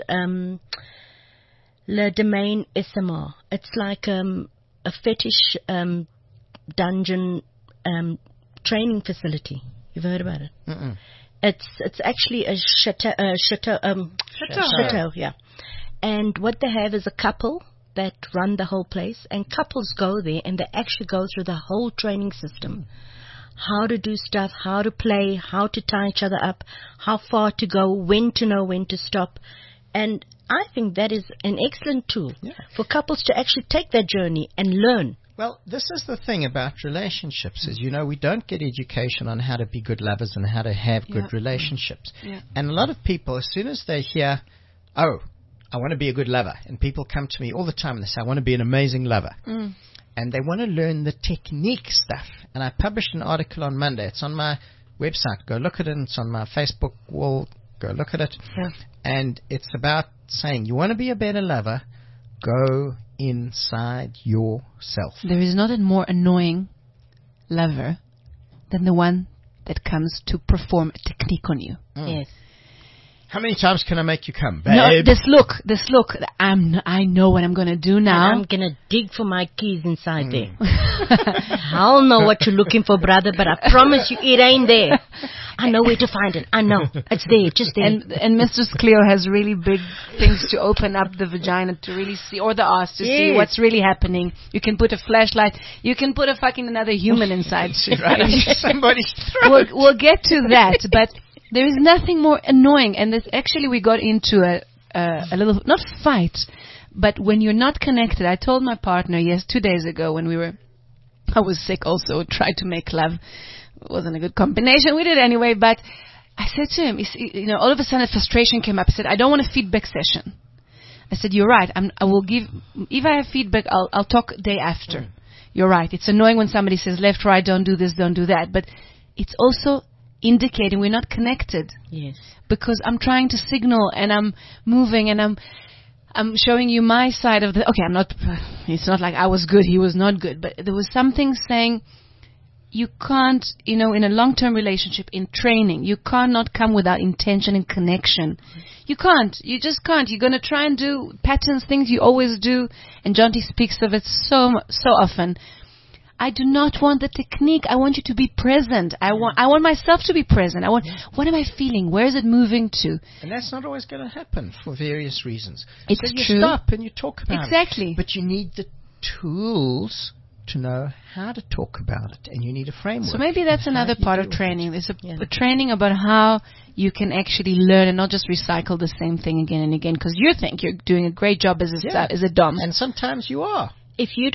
Le Domaine SMR. It's like a fetish dungeon training facility. You've heard about it? Mm-mm. It's actually a chateau, yeah. And what they have is a couple that run the whole place, and couples go there and they actually go through the whole training system. How to do stuff, how to play, how to tie each other up, how far to go, when to know when to stop. And I think that is an excellent tool for couples to actually take that journey and learn. Well, this is the thing about relationships is, we don't get education on how to be good lovers and how to have good relationships. Yeah. And a lot of people, as soon as they hear, I want to be a good lover, and people come to me all the time and they say, I want to be an amazing lover. and they want to learn the technique stuff. And I published an article on Monday. It's on my website. Go look at it. It's on my Facebook wall. Go look at it. Yeah. And it's about saying, you want to be a better lover, go inside yourself. There is not a more annoying lover than the one that comes to perform a technique on you. Yes. How many times can I make you come, babe? No, this look. I know what I'm going to do now. And I'm going to dig for my keys inside there. I'll know what you're looking for, brother, but I promise you it ain't there. I know where to find it. I know. It's there, just there. And Mistress Cleo has really big things to open up the vagina to really see, or the arse to see what's really happening. You can put a flashlight. You can put a fucking another human inside. Right into somebody's throat. We'll get to that, but there is nothing more annoying. And this, actually, we got into a little, not fight, but when you're not connected. I told my partner 2 days ago when I was sick also, tried to make love. It wasn't a good combination. We did anyway, but I said to him, all of a sudden frustration came up. He said, I don't want a feedback session. I said, you're right. I will give, if I have feedback, I'll talk day after. You're right. It's annoying when somebody says left, right, don't do this, don't do that. But it's also indicating we're not connected. Yes. Because I'm trying to signal and I'm moving and I'm showing you my side of the, it's not like I was good, he was not good, but there was something saying you can't, in a long-term relationship, in training, you cannot come without intention and connection. You can't. You just can't. You're going to try and do patterns, things you always do, and Jonty speaks of it so often. I do not want the technique. I want you to be present. I want myself to be present. What am I feeling? Where is it moving to? And that's not always going to happen for various reasons. It's so you true. Stop and you talk about it. Exactly. But you need the tools to know how to talk about it, and you need a framework. So maybe that's another part of training. There's a training about how you can actually learn and not just recycle the same thing again and again, because you think you're doing a great job as a dom. And sometimes you are. If you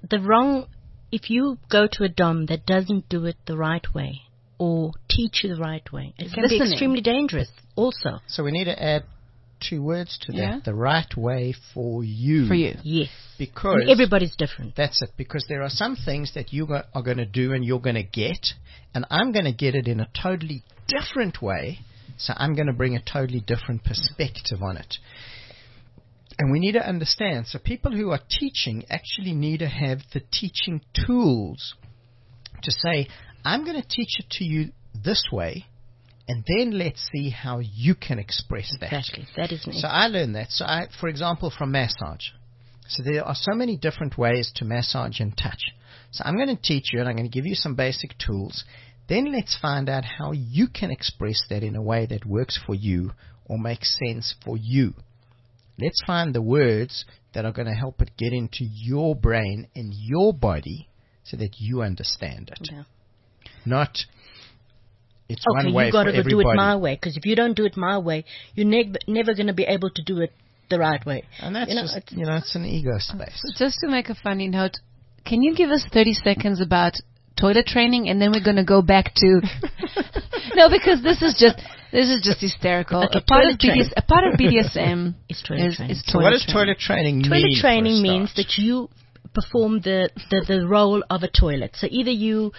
go to a dom that doesn't do it the right way or teach you the right way, it can be extremely dangerous also. So we need to add 2 words to that. The right way for you. For you. Yes. Because and everybody's different. That's it. Because there are some things that you are going to do and you're going to get, and I'm going to get it in a totally different way, so I'm going to bring a totally different perspective on it. And we need to understand, so people who are teaching actually need to have the teaching tools to say, I'm going to teach it to you this way, and then let's see how you can express that. Exactly. That is So I learned that. So for example, from massage. So there are so many different ways to massage and touch. So I'm going to teach you, and I'm going to give you some basic tools. Then let's find out how you can express that in a way that works for you or makes sense for you. Let's find the words that are going to help it get into your brain and your body so that you understand it. Yeah. Not, it's one way you got for to everybody. do it my way, because if you don't do it my way, you're never going to be able to do it the right way. And that's it's an ego space. Just to make a funny note, can you give us 30 seconds about toilet training, and then we're going to go back to no, because this is just hysterical. Okay, a part of BDSM is toilet training. So what does toilet training mean? Toilet training means that you perform the role of a toilet. So either you,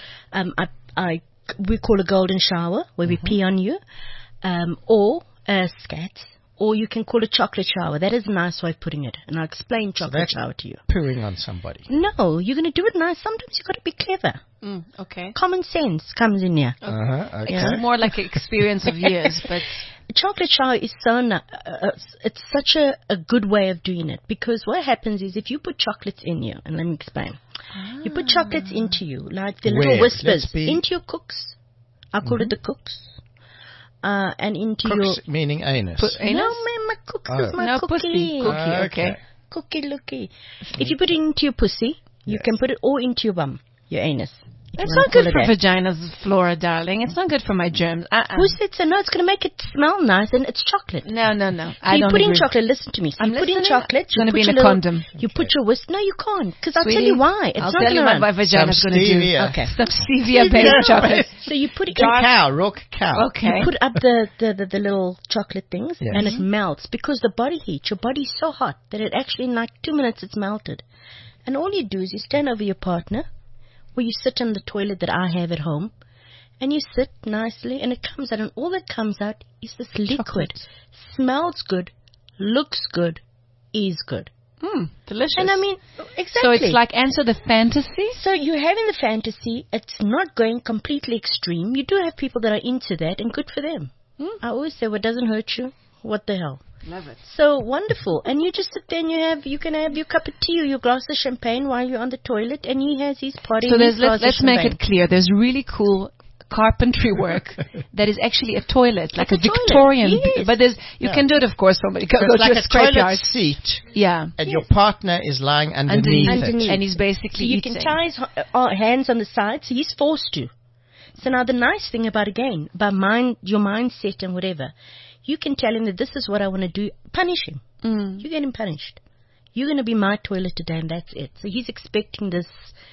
we call a golden shower where we pee on you, or a scat. Or you can call it chocolate shower. That is a nice way of putting it. And I'll explain chocolate shower to you. Pooing on somebody. No, you're going to do it nice. Sometimes you've got to be clever. Okay. Common sense comes in here. Okay. It's more like an experience of years. But chocolate shower is it's such a good way of doing it. Because what happens is if you put chocolates in you, and let me explain. You put chocolates into you, like the little whispers, into your cooks. I call it the cooks. And into cooks meaning anus. No, my cooks is my cookie. Pussy. Cookie, okay. Cookie looky. If you put it into your pussy, you can put it all into your bum, your anus. It's not good for vaginas, Flora, darling. It's not good for my germs. Who said so? No, it's going to make it smell nice, and it's chocolate. No. So you put in chocolate. Listen to me. So you put in chocolate. It's going to be in a condom. You put your whisk. No, you can't. Because I'll tell you why. It's I'll not tell you what my vagina's going to do. Okay. Some stevia-based chocolate. So you put it raw cacao. Okay. You put up the little chocolate things, and it melts because the body heat. Your body's so hot that it actually in like 2 minutes it's melted. And all you do is you stand over your partner, or you sit on the toilet that I have at home, and you sit nicely, and it comes out, and all that comes out is this liquid. Smells good, looks good, is good. Delicious. And I mean, exactly. So it's like answer the fantasy? So you're having the fantasy. It's not going completely extreme. You do have people that are into that, and good for them. I always say, what doesn't hurt you, what the hell? Love it. So wonderful. And you just sit there and you can have your cup of tea or your glass of champagne while you're on the toilet, and he has his party. So let's make it clear. There's really cool carpentry work that is actually a toilet, like a Victorian. Yes. But you can do it, of course, from go It's to like a a toilet scrapyard. seat, Yeah. and your partner is lying underneath it. And he's So basically you eating. can tie his hands on the side, so he's forced to. So now the nice thing about your mindset and whatever, you can tell him that this is what I want to do. Punish him. You get him punished. You're going to be my toilet today, and that's it. So he's expecting this,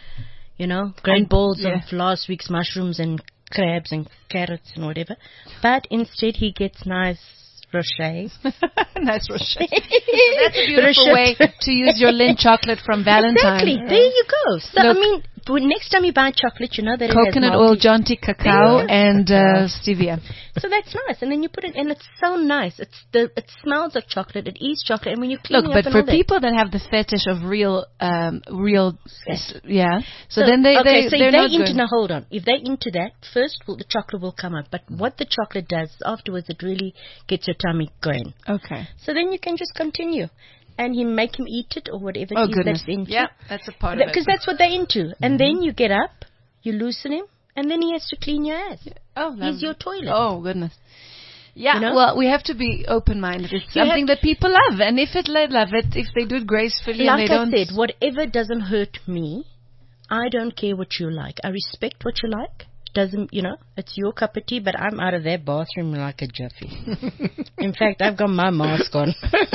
great balls of last week's mushrooms and crabs and carrots and whatever. But instead he gets nice rocher. Nice rocher. So that's a beautiful way to use your Lindt chocolate from Valentine. Exactly. There you go. So, Look, next time you buy chocolate, you know that coconut it has oil, Jonty cacao, There and stevia. So that's nice. And then you put it, and it's so nice. It smells like chocolate. It is chocolate. And when you clean Look, it but up for and all people that have the fetish of real, yeah. So then so they're if not they're into, good. now hold on. If they're into that, first the chocolate will come out. But what the chocolate does afterwards, it really gets your tummy going. Okay. So then you can just continue. And you make him eat it or whatever Oh, it is goodness. that's into. Yeah, that's a part of it. Because that's what they're into. And then you get up, you loosen him, and then he has to clean your ass. Oh, He's your toilet. Oh, goodness. Yeah, You know? well, we have to be open-minded. It's something that people love. And if they love it, if they do it gracefully and Like they I don't... said, whatever doesn't hurt me, I don't care what you like. I respect what you like. Doesn't, it's your cup of tea, but I'm out of that bathroom like a jiffy. In fact, I've got my mask on.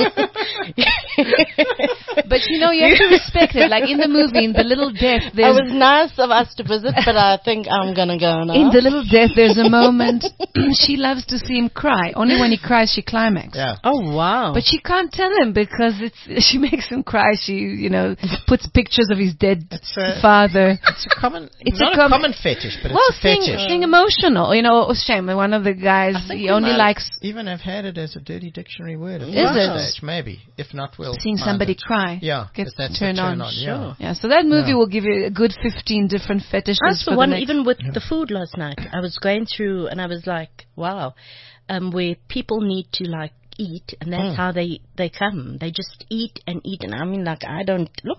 But you have to respect it. Like in the movie, in The Little Death, It there's... was nice of us to visit, but I think I'm going to go now. In The Little Death, there's a moment she loves to see him cry. Only when he cries, she climaxes. Yeah. Oh, wow. But she can't tell him because she makes him cry. She, puts pictures of his dead father. It's a common. It's not a a common fetish, but Well, it's a fetish. being emotional. It was shame. One of the guys, I think he we only might likes even have had it as a dirty dictionary word. At Is one it? stage, maybe. If not, we'll seeing find somebody it. cry. Yeah, Gets but that's turned the turn on. Yeah. Yeah, so that movie Yeah. will give you a good 15 different fetishes. That's for the the one, next- even with the food last night. I was going through and I was like, wow, where people need to eat, and that's how they come. They just eat. And I mean, I don't look.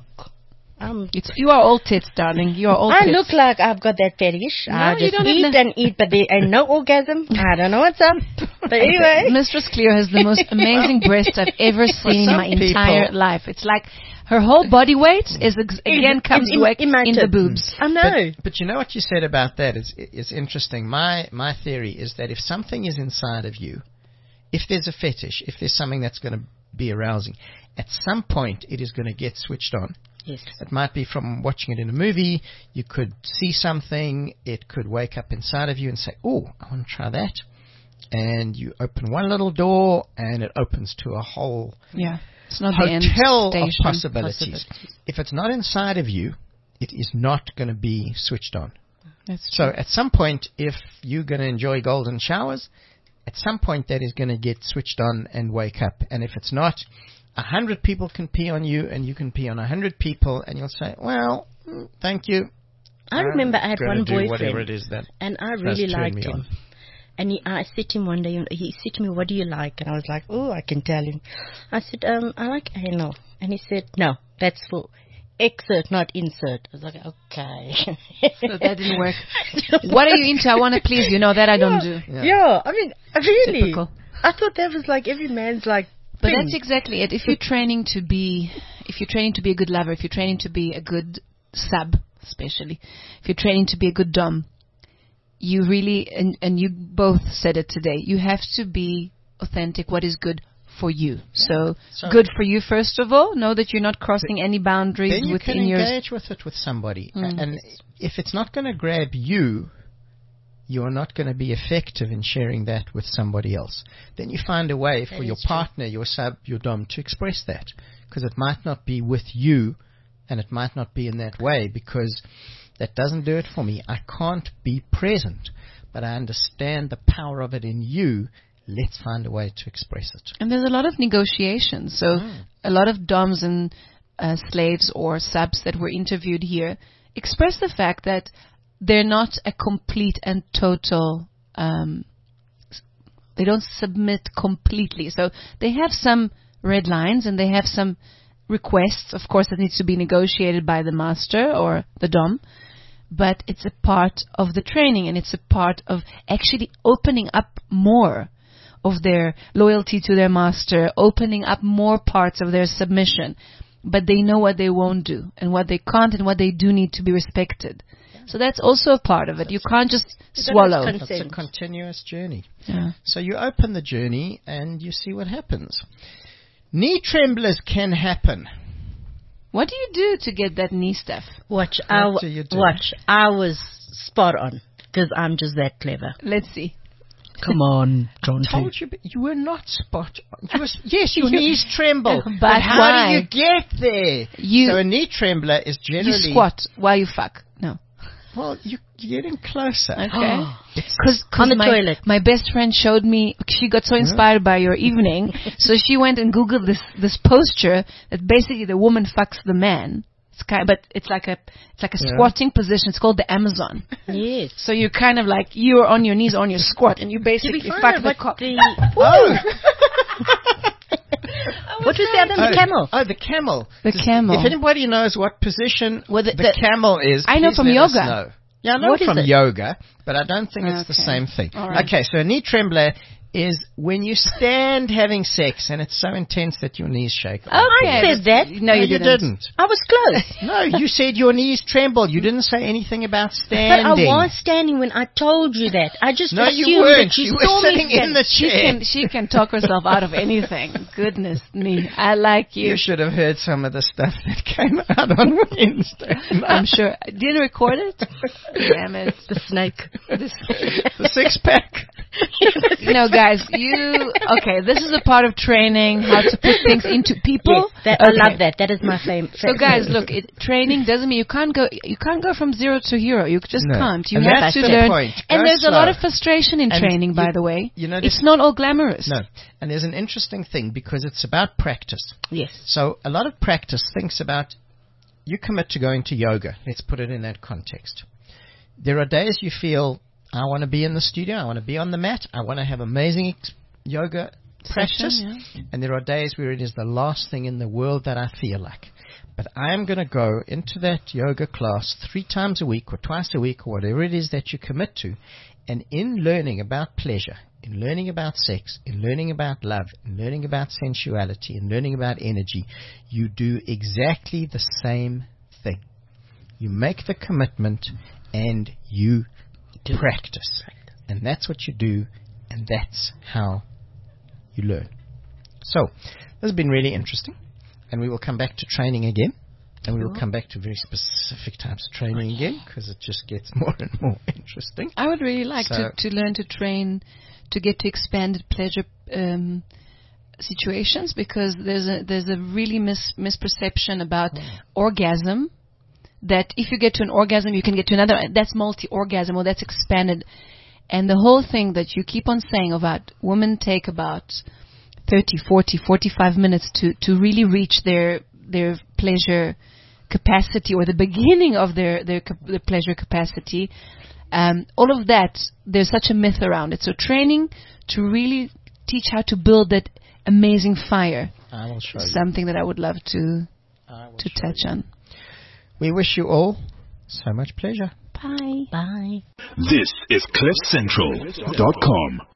You are all tits, darling. You are all I tits. look like I've got that fetish. I you just don't eat have and eat, but there ain't no orgasm. I don't know what's up. But anyway. Mistress Cleo has the most amazing breasts I've ever seen in my some entire people- life. It's like her whole body weight comes back in the boobs. I know. But you know what you said about that is interesting. My theory is that if something is inside of you, if there's a fetish, if there's something that's going to be arousing, at some point it is going to get switched on. Yes. It might be from watching it in a movie. You could see something. It could wake up inside of you and say, oh, I want to try that. And you open one little door and it opens to a whole Yeah. It's not the end hotel of station. possibilities. If it's not inside of you, it is not going to be switched on. That's So at some point, if you're going to enjoy golden showers, at some point that is going to get switched on and wake up. And if it's not, 100 people can pee on you and you can pee on 100 people and you'll say, well, thank you. I remember I had gonna one do whatever boyfriend, it is that and I does really turn liked me him. on. And I said to him one day, he said to me, what do you like? And I was like, oh, I can tell him. I said, I like anal. And he said, no, that's for exert, not insert. I was like, okay. So that didn't work. What are you into? I want to please you. No, that I don't do. Yeah, I mean, really. Typical. I thought that was like every man's like But thing. that's exactly it. If you're training to be a good lover, if you're training to be a good sub, especially, if you're training to be a good dom, you really, and you both said it today, you have to be authentic. What is good for you? So good for you, first of all. Know that you're not crossing any boundaries Then you within can your... engage with it with somebody. And if it's not going to grab you, you're not going to be effective in sharing that with somebody else. Then you find a way for your partner, your sub, your dom, to express that. Because it might not be with you and it might not be in that way because that doesn't do it for me. I can't be present, but I understand the power of it in you. Let's find a way to express it. And there's a lot of negotiations. So a lot of doms and slaves or subs that were interviewed here express the fact that they're not a complete and total, they don't submit completely. So they have some red lines and they have some requests, of course, that needs to be negotiated by the master or the dom. But it's a part of the training, and it's a part of actually opening up more of their loyalty to their master, opening up more parts of their submission. But they know what they won't do and what they can't and what they do need to be respected. So that's also a part of it. You can't just swallow. It's a continuous journey. Yeah. So you open the journey and you see what happens. Knee tremblers can happen. What do you do to get that knee stuff? Watch. What do you do? Watch. I was spot on because I'm just that clever. Let's see. Come on, John. I told you, but you were not spot on. Yes, your knees tremble. But how why? do you get there? You- So a knee trembler is You generally... squat while you fuck. No. Well, you're getting closer. Okay. It's On the my, toilet. My best friend showed me. She got so inspired by your evening, so she went and googled this posture that basically the woman fucks the man. It's but it's like a squatting position. It's called the Amazon. Yes. So you're kind of like you're on your knees on your squat, and you basically fuck the cock. What was the other one? The camel. Oh, the camel. The camel. If anybody knows what position Well, the camel is, I know please from let us yoga. know. Yeah, I know What is from it? yoga, but I don't think it's the Okay. same thing. All right. Okay, so a knee trembler is when you stand having sex and it's so intense that your knees shake. Okay. I said that. No, you didn't. I was close. No, you said your knees trembled. You didn't say anything about But standing. I was standing when I told you that. I just No, assumed you weren't. that you You were saw me sitting in the chair. She can talk herself out of anything. Goodness me, I like you. You should have heard some of the stuff that came out on Wednesday. I'm sure. Didn't record it. Damn it. The snake. The six-pack. No, guys, okay, this is a part of training, how to put things into people. Yes, I Okay. love that. That is my favorite. So guys, look, training doesn't mean you can't go from zero to hero. You just No. can't. You And have that's to the learn. point. And Go there's a lot slow. of frustration in And training, by you- the way. you know, It's not all glamorous. No. And there's an interesting thing because it's about practice. Yes. So a lot of practice thinks about you commit to going to yoga. Let's put it in that context. There are days you feel, I want to be in the studio, I want to be on the mat, I want to have amazing yoga practice. Session, And there are days where it is the last thing in the world that I feel like. But I am going to go into that yoga class 3 times a week or twice a week or whatever it is that you commit to. And in learning about pleasure, in learning about sex, in learning about love, in learning about sensuality, in learning about energy, you do exactly the same thing. You make the commitment and you practice. And that's what you do, and that's how you learn. So, this has been really interesting, and we will come back to training again, and we will come back to very specific types of training again, because it just gets more and more interesting. I would really like So- to learn to train to get to expanded pleasure situations, because there's a really misperception about orgasm, that if you get to an orgasm you can get to another. That's multi-orgasm, or that's expanded. And the whole thing that you keep on saying about women take about 30, 40, 45 minutes to really reach their pleasure capacity, or the beginning of their pleasure capacity. All of that, there's such a myth around it. So training to really teach how to build that amazing fire, I will show you. something that I would love to I will show touch you. on. We wish you all so much pleasure. Bye. Bye. This is CliffCentral.com.